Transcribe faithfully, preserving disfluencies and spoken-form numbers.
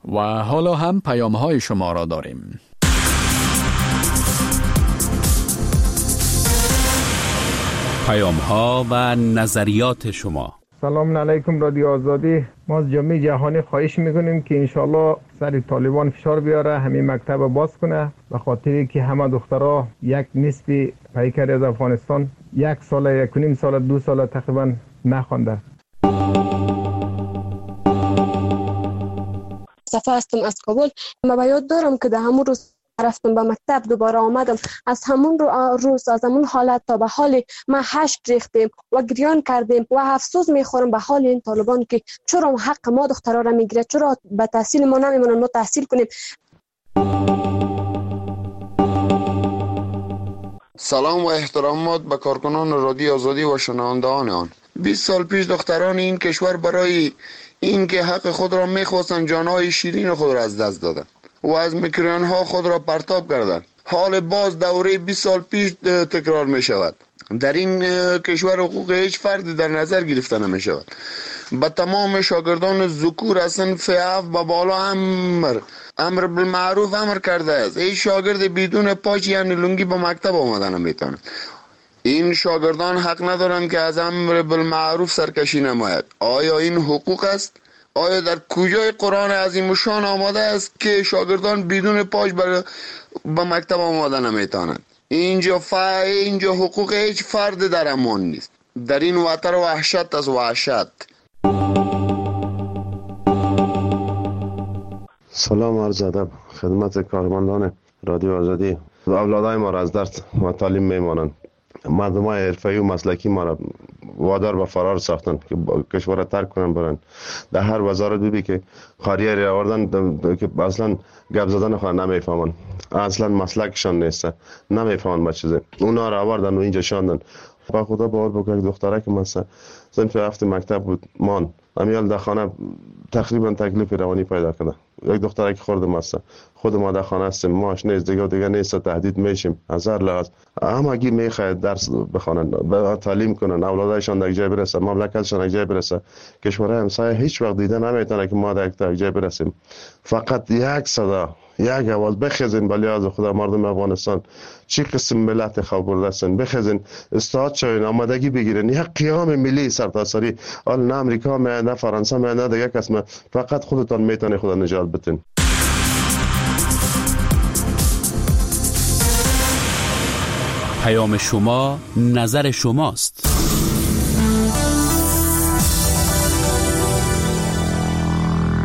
و حالا هم پیام های شما را داریم. پیام ها و نظریات شما. سلام علیکم رادیو آزادی. ما از جامعه جهانی خواهش میکنیم که انشالله سر طالبان فشار بیاره، همین مکتب باز کنه، به خاطری که همه دخترها یک نصف پیکر از افغانستان یک سال، یک و نیم سال، دو سال تقریبا نخوانده. صفا هستم از کابل. من به یاد دارم که در همون روز رفتم به مکتب، دوباره آمدم، از همون روز از همون حالت تا به حال ما هشت ریختیم و گریان کردیم و افسوس میخورم به حال این طالبان که چرا حق ما دخترها را میگیره، چرا به تحصیل ما نمیمونن ما تحصیل کنیم. سلام و احترامات به کارکنان رادیو آزادی و شنوندگان آن. بیست سال پیش دختران این کشور برای این که حق خود را میخواستند جانهای شیرین خود را از دست دادند و از میکروفون ها خود را پرتاب کردند. حال باز دوره بیست سال پیش تکرار می شود. در این کشور حقوق هیچ فردی در نظر گرفته نمی شود. به تمام شاگردان ذکور از صنف اف به بالا امر امر بالمعروف امر کرده است. هیچ شاگرد بدون پاچ یعنی لنگی به مکتب آمدن نمیتواند. این شاگردان حق ندارند که از امر بالمعروف سرکشی نماید. آیا این حقوق است؟ آیا در کجای قرآن عظیم و شان آمده است که شاگردان بدون پاش بر به مکتب آمده نمیتوانند؟ اینجا فا اینجا حقوق هیچ فرد در امان نیست. در این وطن وحشت از وحشت. سلام عرض ادب خدمت کارمندان رادیو آزادی. اولادای ما را از درس و تعلیم میمانند. مردمای حرفه‌ای و مسلکی ما را وادار به فرار ساختن که کشور را ترک کنن برن. در هر وزارت ببین که خاریه را آوردن که اصلا گپ زدن خود نمیفهمن، اصلا مسلکشان نیست، نمیفهمن با چیزه. اونا را آوردن و اینجا شاندن. با خدا باور بکنید دختره که مثلا صنف هفت مکتب بود مان امیال در خانه تقریبا تکلیف روانی پیدا کرده. یک دختره که خورده مثلا خود ما در خانه هستیم، ماش نیست دیگه دیگه نیست، تهدید میشیم از هر لحاظ. همگی میخواهد درس بخوانند، به تعلیم کنن، اولادشان در جای برسه، مملکتشان در جای برسه. کشورهای همسایه هیچ وقت دیده نمیتونه که ما در جای برسیم. فقط یک صدا، یک آواز بخیزین به لحاظ خدا مردم افغانستان چی قسم ملت خواب برده هستن، بخیزین استاد شوین، آمادگی بگیرین. یک قیام ملی سرتاسری، حال نه امریکا می نه فرانسه می نه دیگه کس، فقط خودتان میتونه خدا نجات بدین. پیام شما نظر شماست.